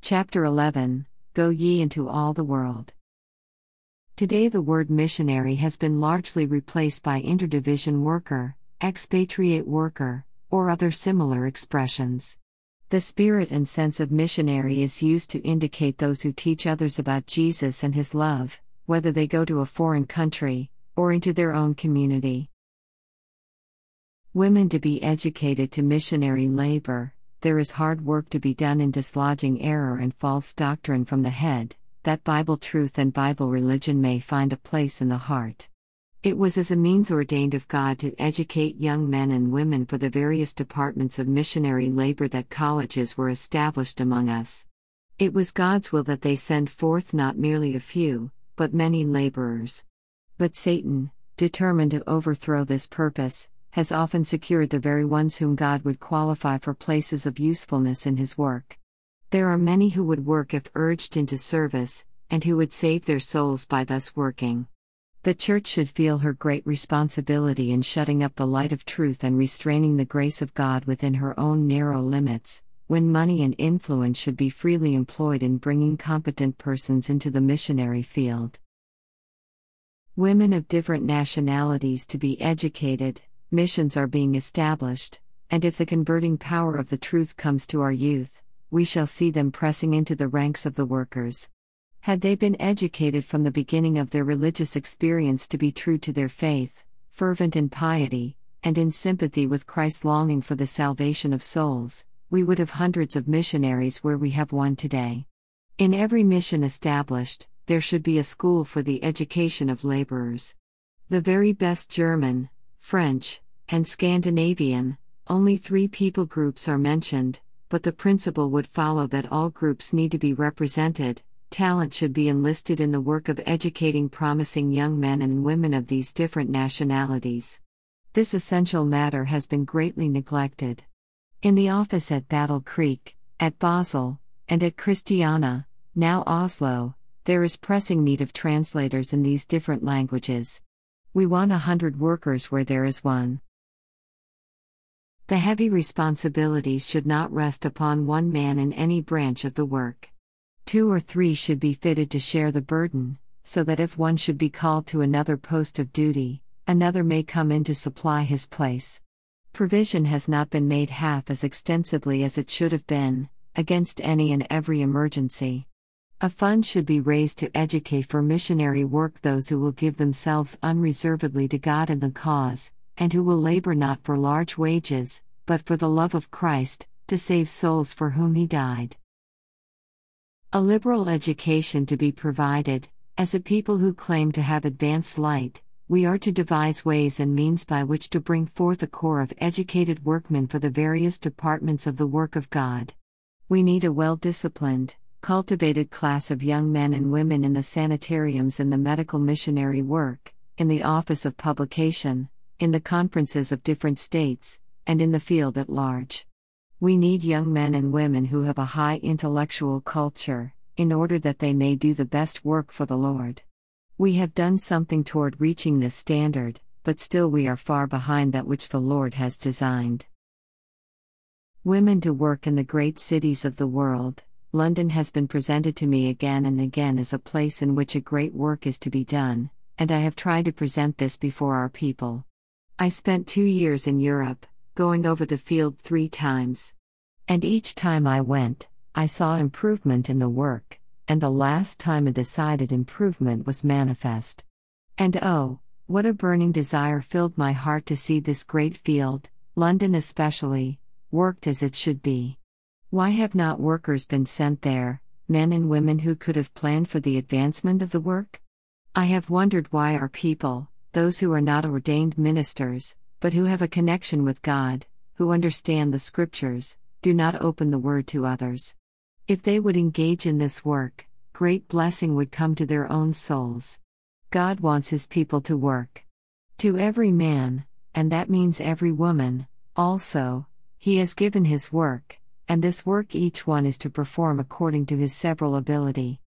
Chapter 11 Go ye into all the world. Today the word missionary has been largely replaced by interdivision worker, expatriate worker, or other similar expressions. The spirit and sense of missionary is used to indicate those who teach others about Jesus and His love, whether they go to a foreign country, or into their own community. Women to be educated to missionary labor. There is hard work to be done in dislodging error and false doctrine from the head, that Bible truth and Bible religion may find a place in the heart. It was as a means ordained of God to educate young men and women for the various departments of missionary labor that colleges were established among us. It was God's will that they send forth not merely a few, but many laborers. But Satan, determined to overthrow this purpose, has often secured the very ones whom God would qualify for places of usefulness in His work. There are many who would work if urged into service, and who would save their souls by thus working. The Church should feel her great responsibility in shutting up the light of truth and restraining the grace of God within her own narrow limits, when money and influence should be freely employed in bringing competent persons into the missionary field. Women of different nationalities to be educated. Missions are being established, and if the converting power of the truth comes to our youth, we shall see them pressing into the ranks of the workers. Had they been educated from the beginning of their religious experience to be true to their faith, fervent in piety, and in sympathy with Christ's longing for the salvation of souls, we would have hundreds of missionaries where we have one today. In every mission established, there should be a school for the education of laborers. The very best German, French, and Scandinavian, only 3 people groups are mentioned, but the principle would follow that all groups need to be represented. Talent should be enlisted in the work of educating promising young men and women of these different nationalities. This essential matter has been greatly neglected. In the office at Battle Creek, at Basel, and at Christiania, now Oslo, there is pressing need of translators in these different languages. We want 100 workers where there is one. The heavy responsibilities should not rest upon one man in any branch of the work. 2 or 3 should be fitted to share the burden, so that if one should be called to another post of duty, another may come in to supply his place. Provision has not been made half as extensively as it should have been, against any and every emergency. A fund should be raised to educate for missionary work those who will give themselves unreservedly to God and the cause, and who will labor not for large wages, but for the love of Christ, to save souls for whom He died. A liberal education to be provided. As a people who claim to have advanced light, we are to devise ways and means by which to bring forth a corps of educated workmen for the various departments of the work of God. We need a well-disciplined, cultivated class of young men and women in the sanitariums in the medical missionary work, in the office of publication, in the conferences of different states, and in the field at large. We need young men and women who have a high intellectual culture, in order that they may do the best work for the Lord. We have done something toward reaching this standard, but still we are far behind that which the Lord has designed. Women to work in the great cities of the world. London has been presented to me again and again as a place in which a great work is to be done, and I have tried to present this before our people. I spent 2 years in Europe, going over the field 3 times. And each time I went, I saw improvement in the work, and the last time a decided improvement was manifest. And oh, what a burning desire filled my heart to see this great field, London especially, worked as it should be. Why have not workers been sent there, men and women who could have planned for the advancement of the work? I have wondered why our people, those who are not ordained ministers, but who have a connection with God, who understand the Scriptures, do not open the Word to others. If they would engage in this work, great blessing would come to their own souls. God wants His people to work. To every man, and that means every woman, also, He has given His work, and this work each one is to perform according to his several ability.